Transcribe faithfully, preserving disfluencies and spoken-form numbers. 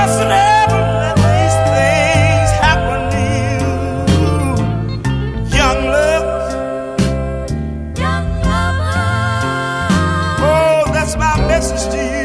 mustn't ever let these things happen to you. Young lovers, young lovers. Oh, that's my message to you.